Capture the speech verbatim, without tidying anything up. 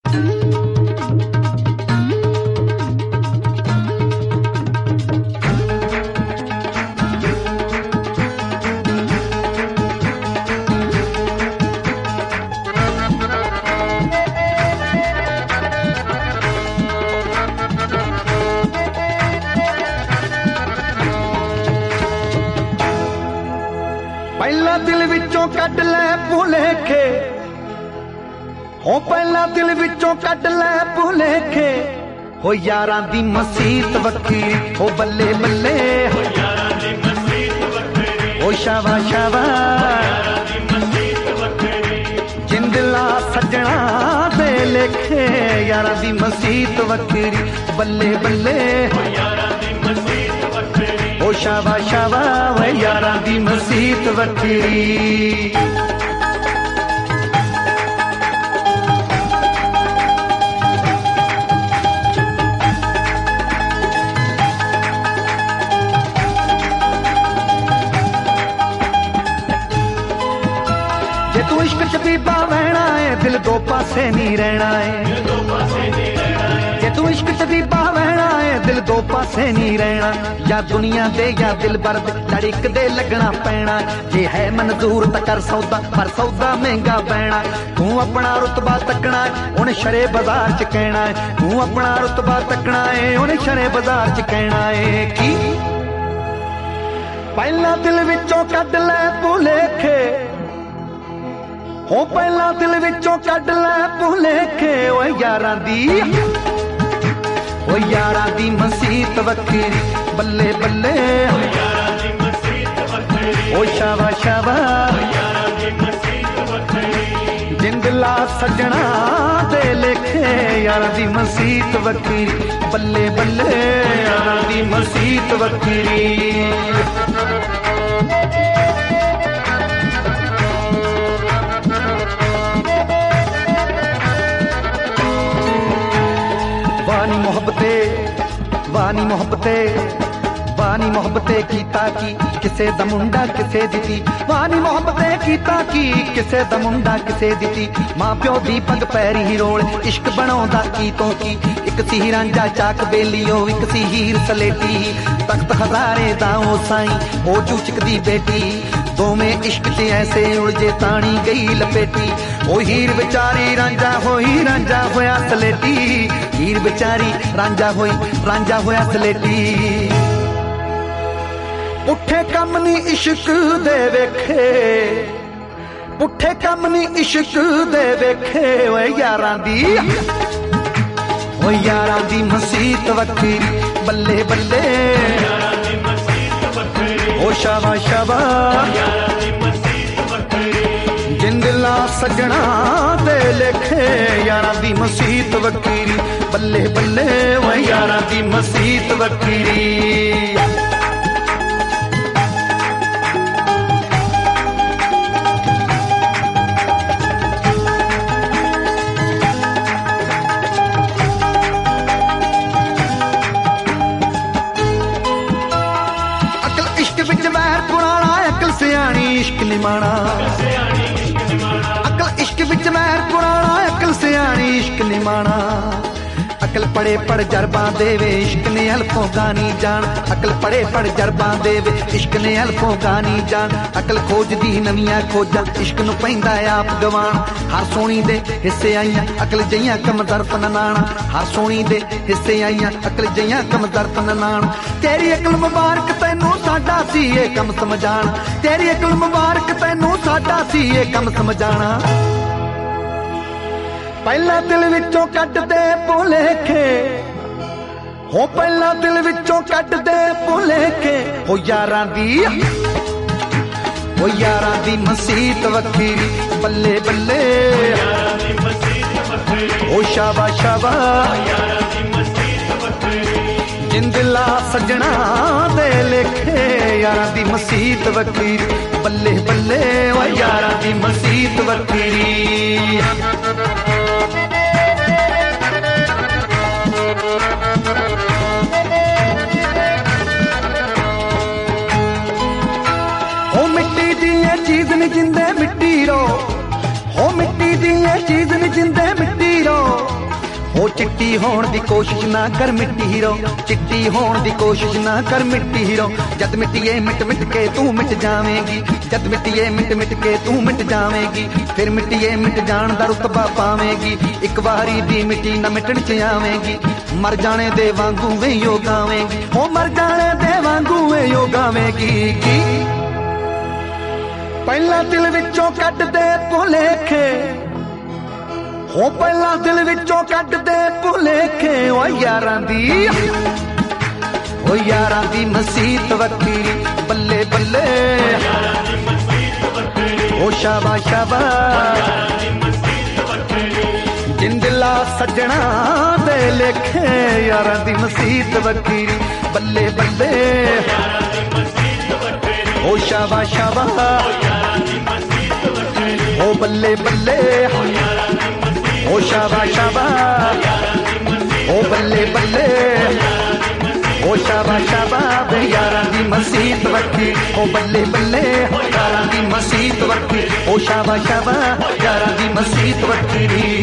ਪਹਿਲਾਂ ਦਿਲ ਵਿੱਚੋਂ ਕੱਢ ਲੈ ਭੁਲੇਖੇ, ਹੋ ਪਹਿਲਾਂ ਦਿਲ ਵਿੱਚੋਂ ਕੱਢ ਲੈ ਭੁਲੇਖੇ, ਹੋ ਯਾਰਾਂ ਦੀ ਮਸੀਤ ਵੱਖਰੀ, ਹੋ ਬੱਲੇ ਬੱਲੇ ਹੋ ਯਾਰਾਂ ਦੀ ਮਸੀਤ ਵੱਖਰੀ, ਹੋ ਸ਼ਾਵਾ ਸ਼ਾਵਾ ਯਾਰਾਂ ਦੀ ਮਸੀਤ ਵੱਖਰੀ, ਜਿੰਦਲਾ ਸੱਜਣਾ ਦੇ ਲੇਖੇ, ਯਾਰਾਂ ਦੀ ਮਸੀਤ ਵੱਖਰੀ, ਬੱਲੇ ਬੱਲੇ ਹੋ ਯਾਰਾਂ ਦੀ ਮਸੀਤ ਵੱਖਰੀ, ਹੋ ਸ਼ਾਵਾ ਸ਼ਾਵਾ ਵੇ ਯਾਰਾਂ ਦੀ ਮਸੀਤ ਵੱਖਰੀ। ਜੇ ਤੂੰ ਇਸ਼ਕ ਚ ਬੀਬਾ ਵਹਿਣਾ ਏ, ਦਿਲ ਦੋ ਪਾਸੇ ਨਹੀਂ ਰਹਿਣਾ ਏ, ਜੇ ਤੂੰ ਇਸ਼ਕ ਚ ਬੀਬਾ ਵਹਿਣਾ ਏ, ਦਿਲ ਦੋ ਪਾਸੇ ਨਹੀਂ ਰਹਿਣਾ, ਜਾਂ ਦੁਨੀਆ ਦੇ ਜਾਂ ਦਿਲ ਬਰ ਲੜ ਇੱਕ ਦੇ ਲੱਗਣਾ ਪੈਣਾ, ਜੇ ਹੈ ਮਨਜ਼ੂਰ ਤਾਂ ਕਰ ਸੌਦਾ, ਪਰ ਸੌਦਾ ਮਹਿੰਗਾ ਪੈਣਾ, ਤੂੰ ਆਪਣਾ ਰੁਤਬਾ ਤੱਕਣਾ ਏ, ਉਹਨੇ ਸ਼ਰੇ ਬਾਜ਼ਾਰ ਚ ਕਹਿਣਾ ਏ, ਤੂੰ ਆਪਣਾ ਰੁਤਬਾ ਤੱਕਣਾ ਏ, ਉਹਨੇ ਸ਼ਰੇ ਬਾਜ਼ਾਰ ਚ ਕਹਿਣਾ ਏ। ਕੀ ਪਹਿਲਾਂ ਦਿਲ ਵਿੱਚੋਂ ਕੱਢ ਲੈ ਭੁਲੇਖੇ, ਹੋ ਪਹਿਲਾਂ ਦਿਲ ਵਿੱਚੋਂ ਕੱਢ ਲੈ ਭੁਲੇਖੇ, ਓਏ ਯਾਰਾਂ ਦੀ ਓ ਯਾਰਾਂ ਦੀ ਮਸੀਤ ਵੱਖਰੀ, ਬੱਲੇ ਬੱਲੇ ਓ ਯਾਰਾਂ ਦੀ ਮਸੀਤ ਵੱਖਰੀ, ਓ ਸ਼ਾਵਾ ਸ਼ਾਵਾ ਓ ਯਾਰਾਂ ਦੀ ਮਸੀਤ ਵੱਖਰੀ, ਜਿੰਦਲਾ ਸੱਜਣਾ ਦੇ ਲੇਖੇ, ਯਾਰਾਂ ਦੀ ਮਸੀਤ ਵੱਖਰੀ, ਬੱਲੇ ਬੱਲੇ ਯਾਰਾਂ ਦੀ ਮਸੀਤ ਵੱਖਰੀ। वानी मोहब्बते वानी मोहब्बते वानी मोहब्बते कीता की किसे दा मुंडा किसे दिती, वानी मोहब्बते कीता की किसे दा मुंडा किसे दिती, मां प्यो दी पग पैरी ही रोल इश्क बनाउंदा की तो की, एक सी रांझा चाक बेलियो एक सी हीर सलेटी, तख्त हजारे दा ओ साईं ओ चूचक दी बेटी, दोवें इश्क च ऐसे उलझे ताणी गई लपेटी, ओ हीर बेचारी रांझा होई रांझा होया सलेटी, हीर बेचारी रांझा होई रांझा होया सलेटी, पुठे कम नी इश्क दे वेखे, पुठे कम नी इश्क दे वेखे, ओए यारां दी ओ यारां दी मसीत वक्खरी, बल्ले बल्ले यारां दी मसीत वक्खरी, ओ शाबा शाबा यारां दी मसीत वक्खरी, जिंदला सजना दे लेखे, यारां दी मसीत वक्खरी, बल्ले बल्ले ओ यारां दी मसीत वक्खरी। इश्क निमाना अकल इश्क विच महर पुराना, अकल सियाणी इश्क निमाना, अकल पढ़े पढ़ जरबा देवे इश्क ने अल्फों गानी जान, अकल पढ़े पढ़ जरबा देवे इश्क ने अल्फों गानी जान, अकल खोज दी नवियां खोजां इश्क नूं पैंदा आप गवाण, हर सोनी दे हिस्से आईयां अकल जइयां कम दर्प ननाणा, हर सोनी दे हिस्से आईयां अकल जइयां कम दर्प ननाणा, तेरी अकल मुबारक तैनू साडा सी ये कम समझाना, तेरी अकल मुबारक तैनू साडा सी ये कम समझाना, पहला दिल विचों कट दे भुलेखे, हो पहला दिल विचों कट दे भुलेखे, हो यारां दी हो यारां दी मसीत वक्खरी, बल्ले बल्ले यारां दी मसीत वक्खरी, हो शाबा शाबा यारां दी मसीत वक्खरी, जिंदला सजना दे लेखे, यारां दी मसीत वक्खरी, बल्ले बल्ले ओ यारां दी मसीत वक्खरी। हो मिट्टी दी ये चीज नहीं जिंदे मिट्टी रो, हो मिट्टी दी ये चीज नहीं जिंदे मिट्टी रो, चिट्टी होण दी कोशिश ना कर मिट्टी हीरो, चिट्टी होण दी कोशिश ना कर मिट्टी हीरो। जद मिट्टिए मिट मिट के तू मिट जावेंगी, जद मिट्टिए मिट मिट के तू मिट जावेंगी, फिर मिट्टिए मिट जाण दा रुतबा पावेंगी। एक वारी दी मिट्टी ना मिटण च आवेंगी, मर जाने दे वांगू वे यो गावेंगी, ओ मर जाने दे वांगू वे यो गावेंगी। की पहला दिल विचों कट दे भुलेखे, हो पहला दिल विचों कट दे भुलेखे। ओ यारां दी ओ यारां दी मसीत वक्री, बल्ले बल्ले ओ शाबा शाबा। जिंदला सजना दे लेखे, यारां दी मसीत वक्री, बल्ले बल्ले ओ शाबा शाबा। ओ बल्ले बल्ले ओ शाबा शाबा, ओ बल्ले बल्ले ओ शाबा शाबा। वे यारां दी मसीत वक्री, ओ बल्ले बल्ले यारां दी मसीत वक्री, ओ शाबा शाबा यारां दी मसीत वक्री।